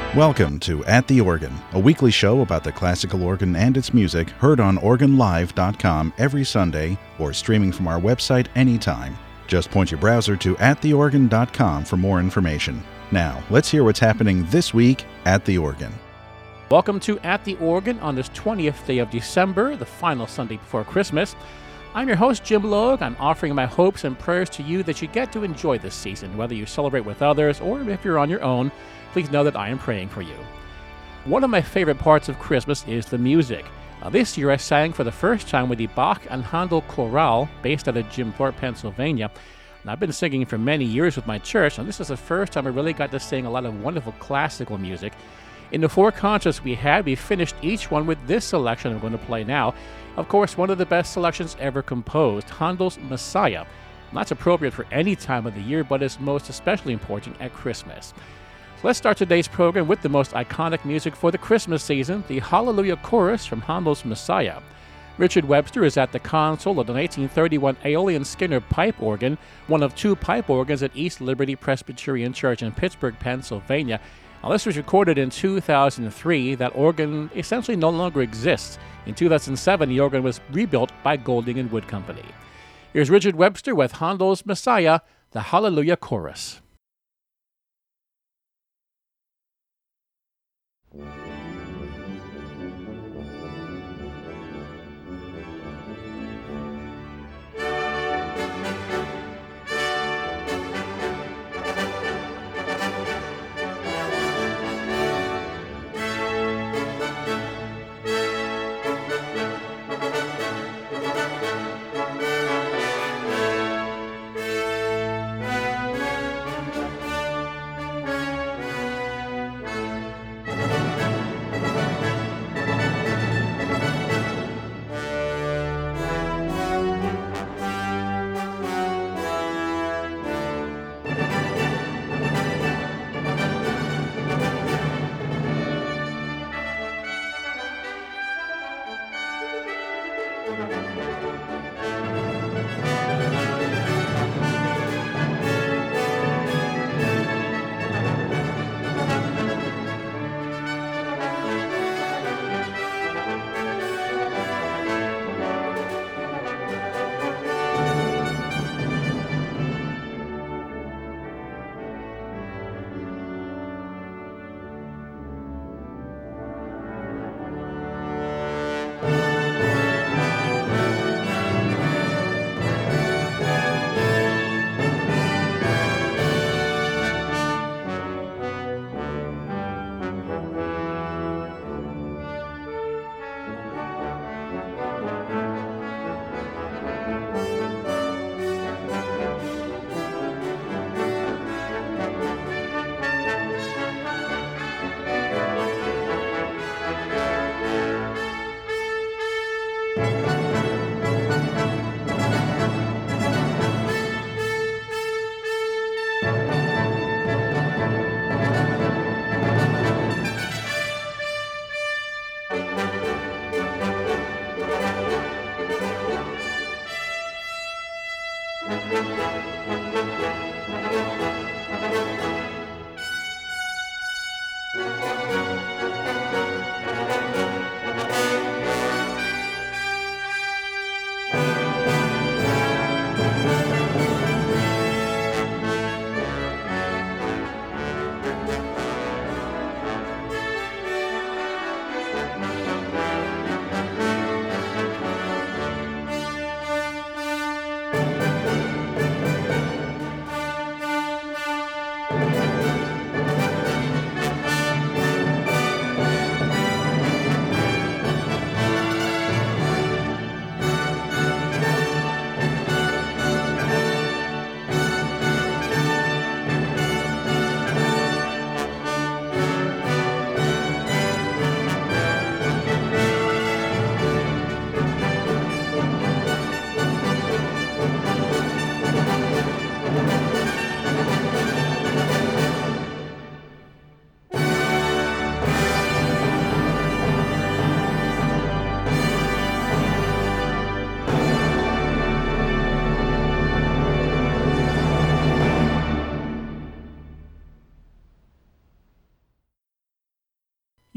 Welcome to At the Organ, a weekly show about the classical organ and its music, heard on organlive.com every Sunday or streaming from our website anytime. Just point your browser to attheorgan.com for more information. Now, let's hear what's happening this week at the organ. Welcome to At the Organ on this 20th day of December, the final Sunday before Christmas. I'm your host, Jim Logue. I'm offering my hopes and prayers to you that you get to enjoy this season, whether you celebrate with others or if you're on your own. Please know that I am praying for you. One of my favorite parts of Christmas is the music. This year I sang for the first time with the Bach and Handel Chorale, based out of Jim Thorpe, Pennsylvania. And I've been singing for many years with my church, and this is the first time I really got to sing a lot of wonderful classical music. In the 4 concerts we finished each one with this selection I'm going to play now. Of course, one of the best selections ever composed, Handel's Messiah. And that's appropriate for any time of the year, but is most especially important at Christmas. So let's start today's program with the most iconic music for the Christmas season, the Hallelujah Chorus from Handel's Messiah. Richard Webster is at the console of the 1931 Aeolian Skinner pipe organ, one of 2 pipe organs at East Liberty Presbyterian Church in Pittsburgh, Pennsylvania. Now, this was recorded in 2003. That organ essentially no longer exists. In 2007, the organ was rebuilt by Golding and Wood Company. Here's Richard Webster with Handel's Messiah, the Hallelujah Chorus.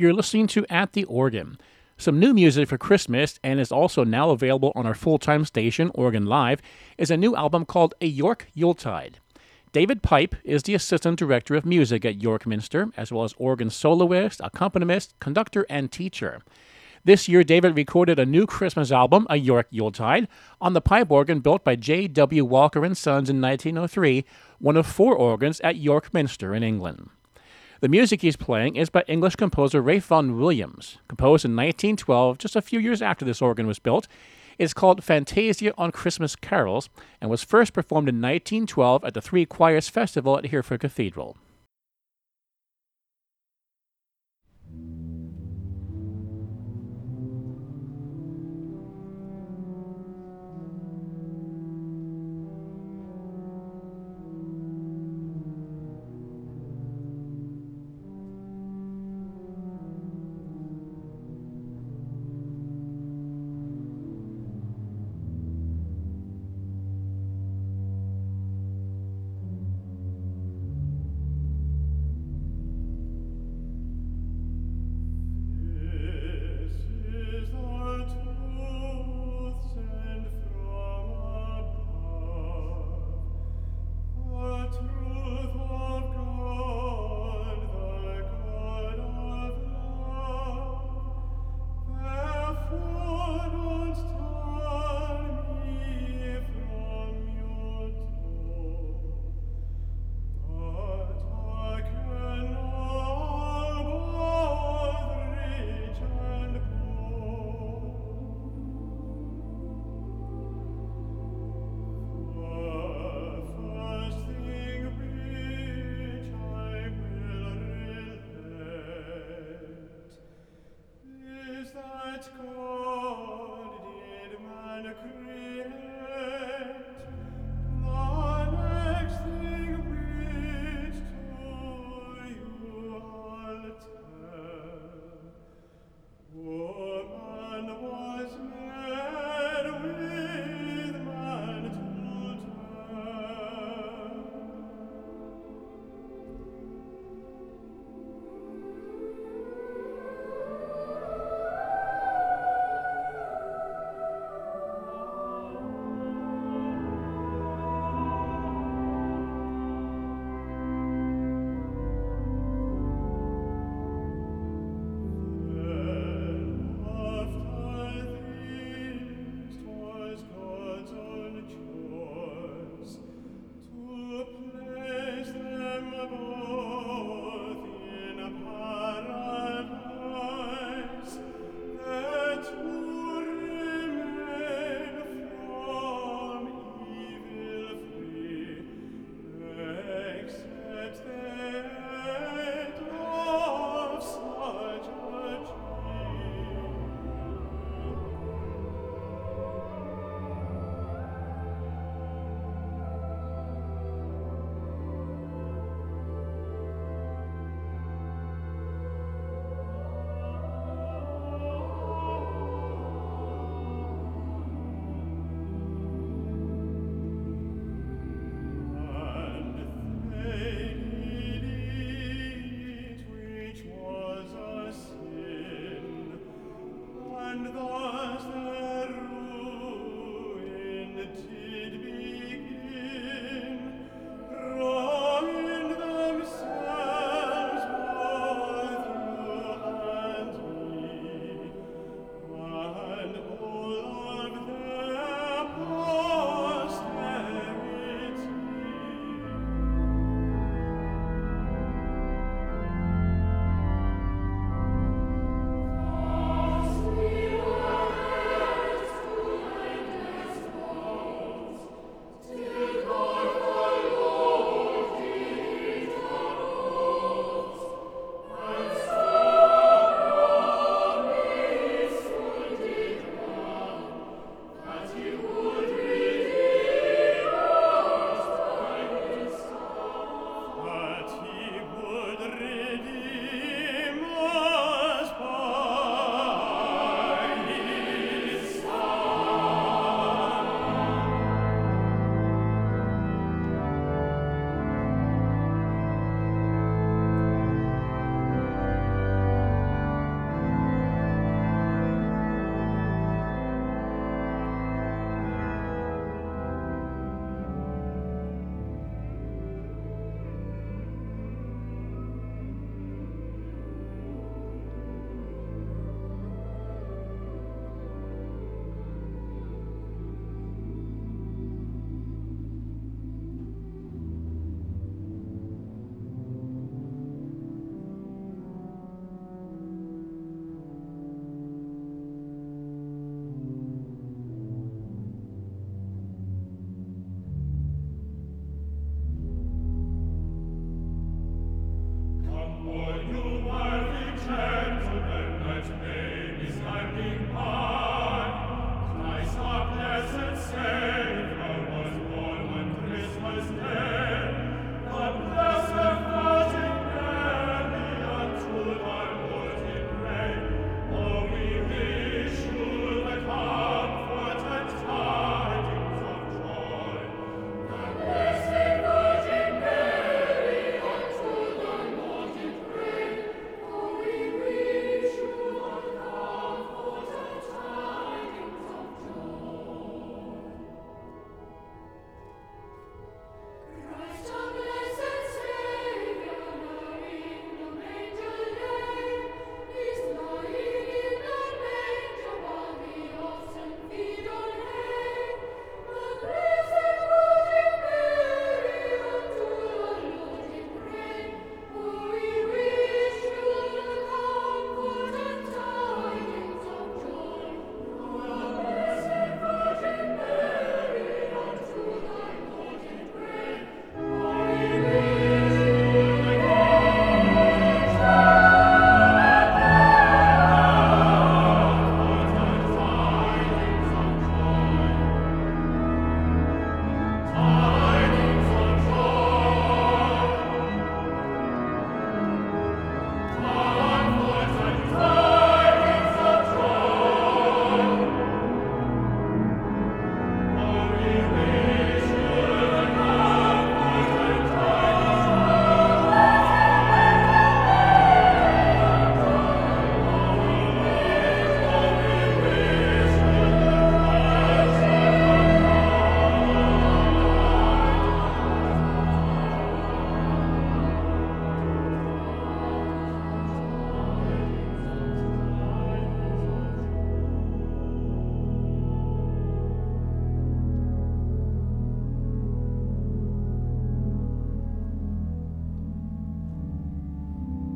You're listening to At the Organ. Some new music for Christmas, and is also now available on our full-time station, Oregon Live, is a new album called A York Yuletide. David Pipe is the Assistant Director of Music at York Minster, as well as organ soloist, accompanist, conductor, and teacher. This year, David recorded a new Christmas album, A York Yuletide, on the pipe organ built by J.W. Walker & Sons in 1903, one of 4 organs at York Minster in England. The music he's playing is by English composer Ralph Vaughan Williams. Composed in 1912, just a few years after this organ was built, it's called Fantasia on Christmas Carols and was first performed in 1912 at the Three Choirs Festival at Hereford Cathedral.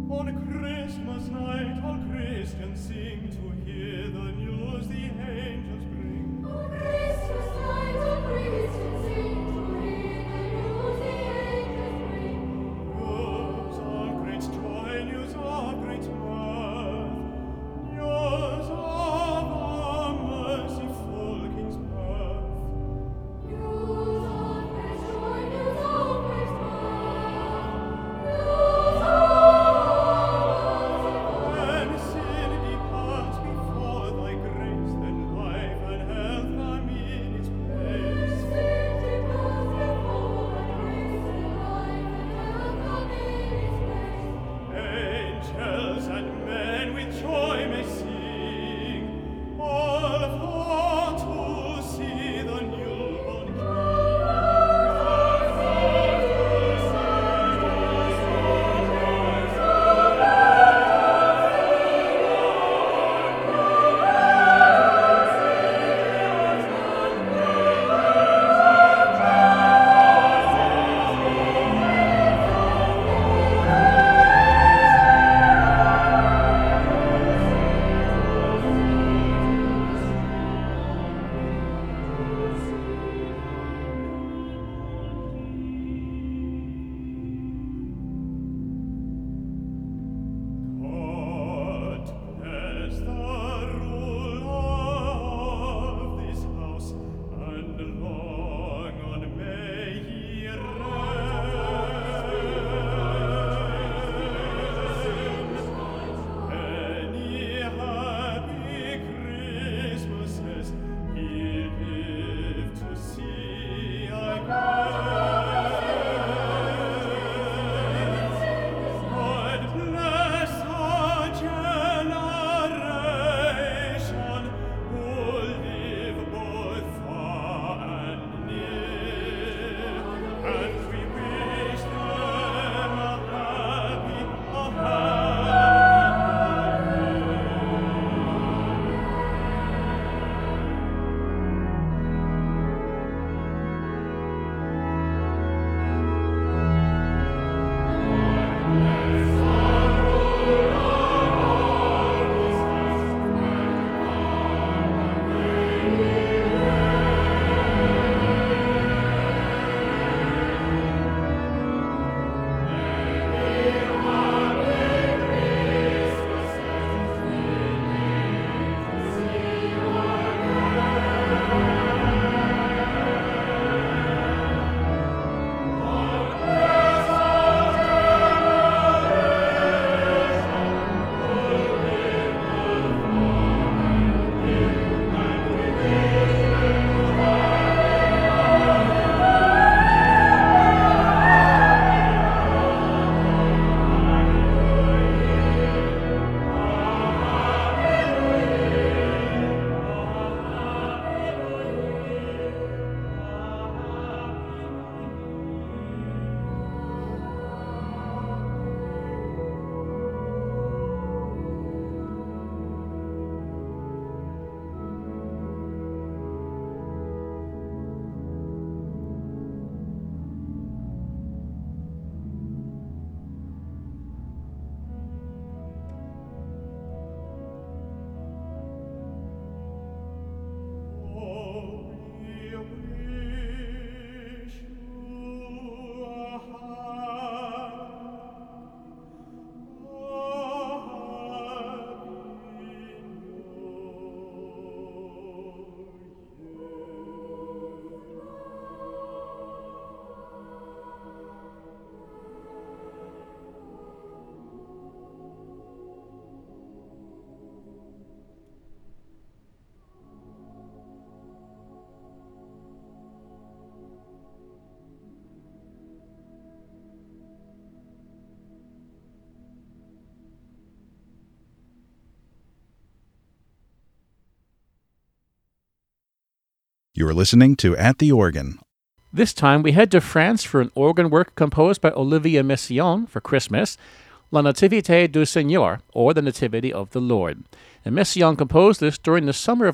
You're listening to At the Organ. This time we head to France for an organ work composed by Olivier Messiaen for Christmas, La Nativité du Seigneur, or The Nativity of the Lord. And Messiaen composed this during the summer of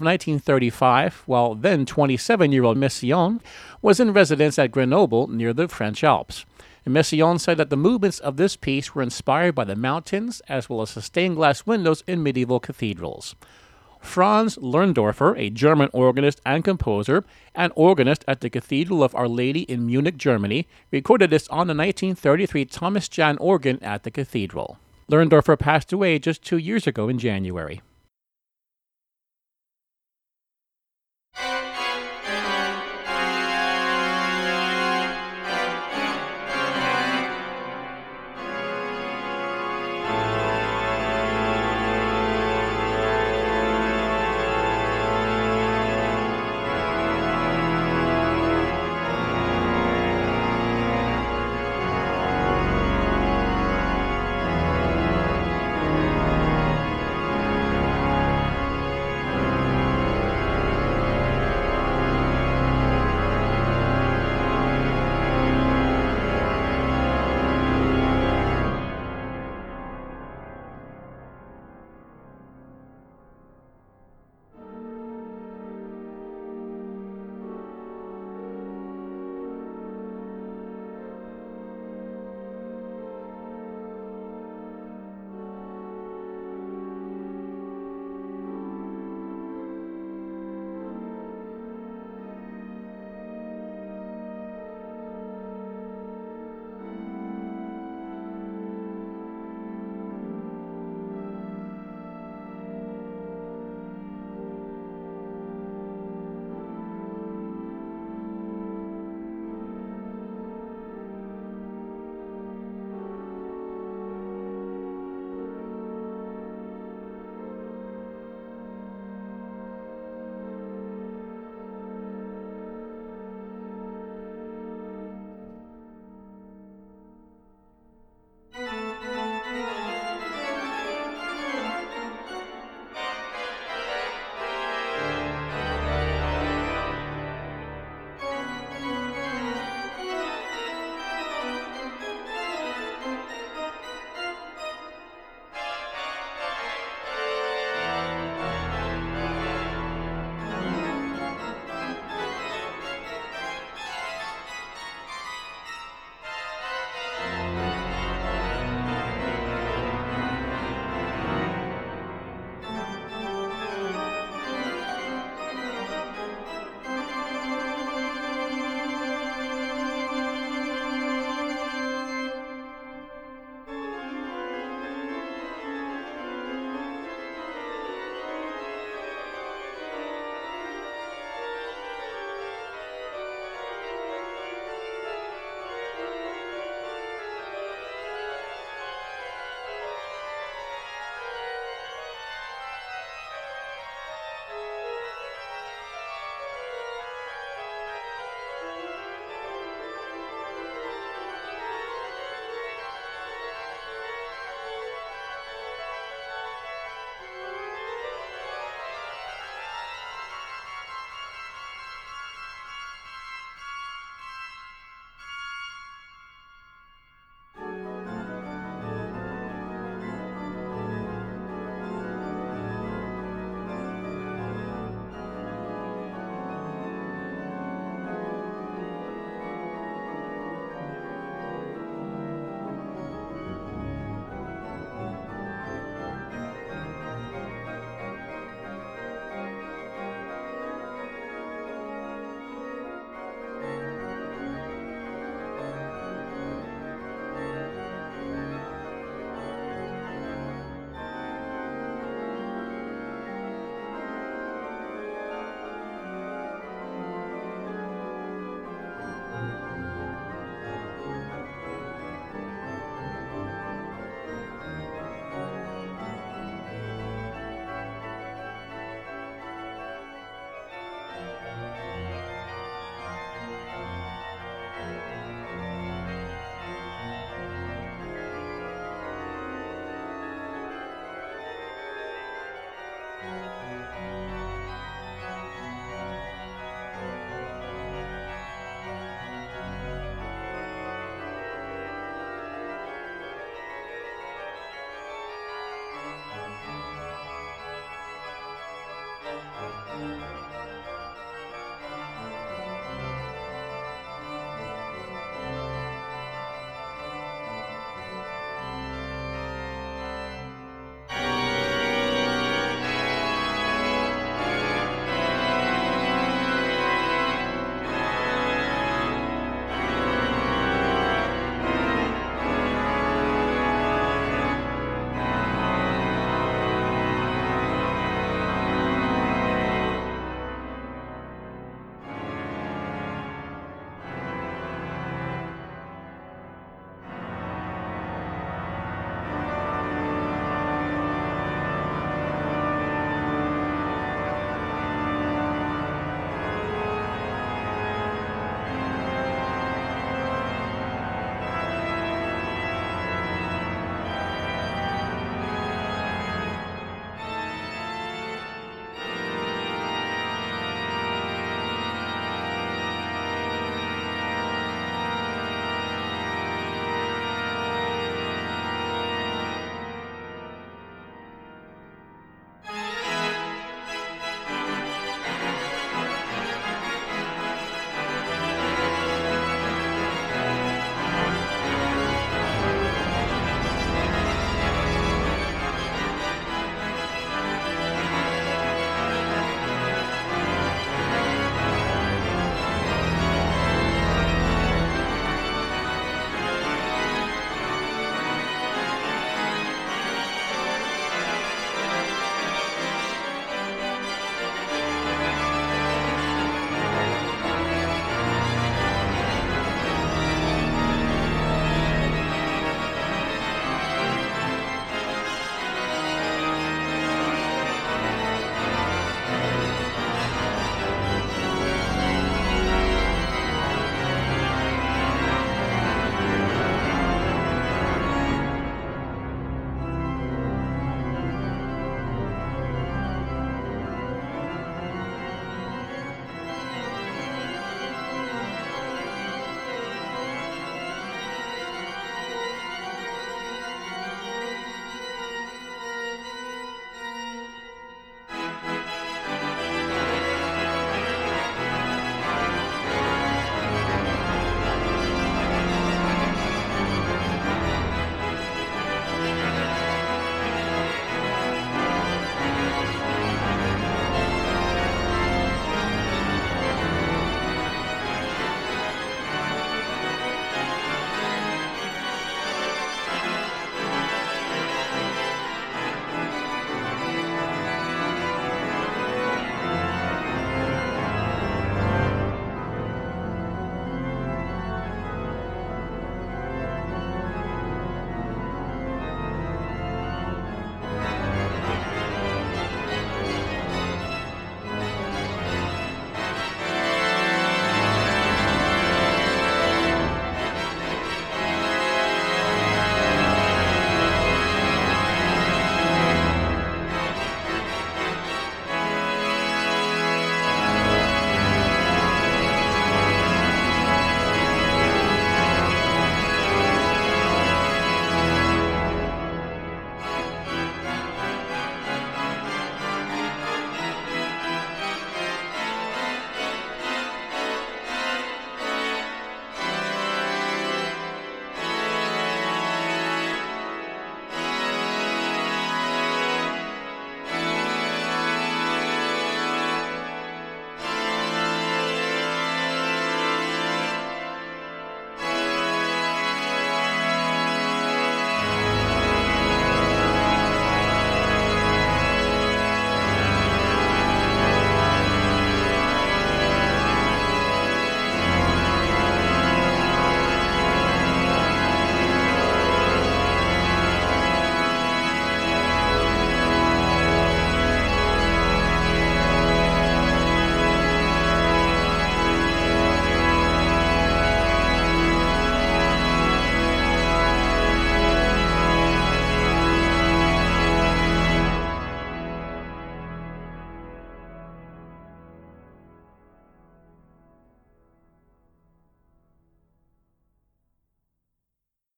1935, while then 27-year-old Messiaen was in residence at Grenoble near the French Alps. Messiaen said that the movements of this piece were inspired by the mountains as well as the stained glass windows in medieval cathedrals. Franz Lerndorfer, a German organist and composer, and organist at the Cathedral of Our Lady in Munich, Germany, recorded this on the 1933 Thomas Jahn organ at the cathedral. Lerndorfer passed away just 2 years ago in January.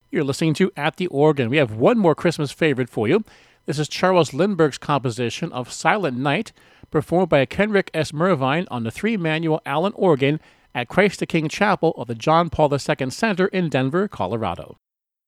You're listening to At the Organ. We have one more Christmas favorite for you. This is Charles Lindbergh's composition of Silent Night, performed by Kenrick S. Mervine on the 3-manual Allen organ at Christ the King Chapel of the John Paul II Center in Denver, Colorado.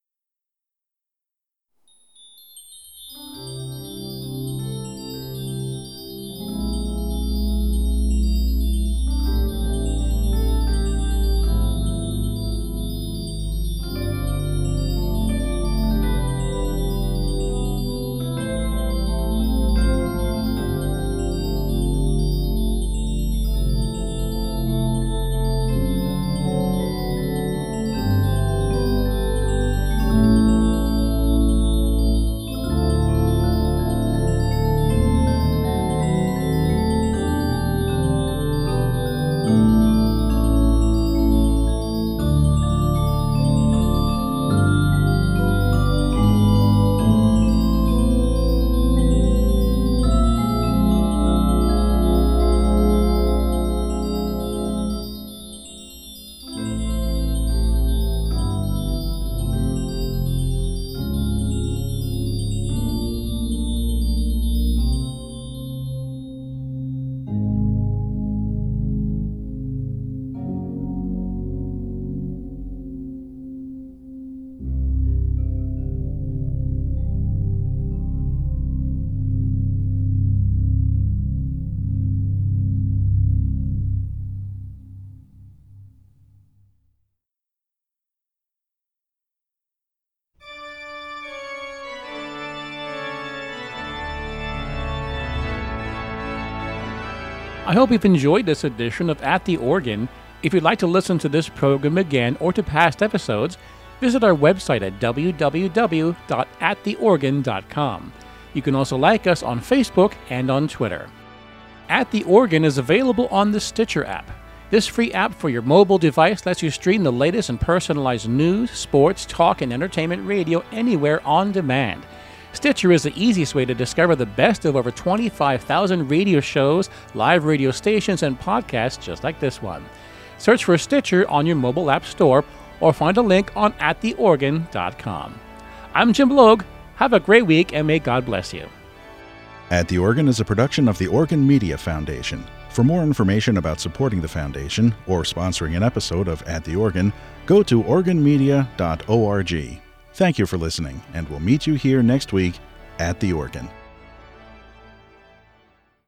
I hope you've enjoyed this edition of At the Organ. If you'd like to listen to this program again or to past episodes, visit our website at www.attheorgan.com. You can also like us on Facebook and on Twitter. At the Organ is available on the Stitcher app. This free app for your mobile device lets you stream the latest and personalized news, sports, talk, and entertainment radio anywhere on demand. Stitcher is the easiest way to discover the best of over 25,000 radio shows, live radio stations, and podcasts just like this one. Search for Stitcher on your mobile app store or find a link on attheorgan.com. I'm Jim Logue. Have a great week and may God bless you. At the Organ is a production of the Organ Media Foundation. For more information about supporting the foundation or sponsoring an episode of At the Organ, go to organmedia.org. Thank you for listening, and we'll meet you here next week at the Organ.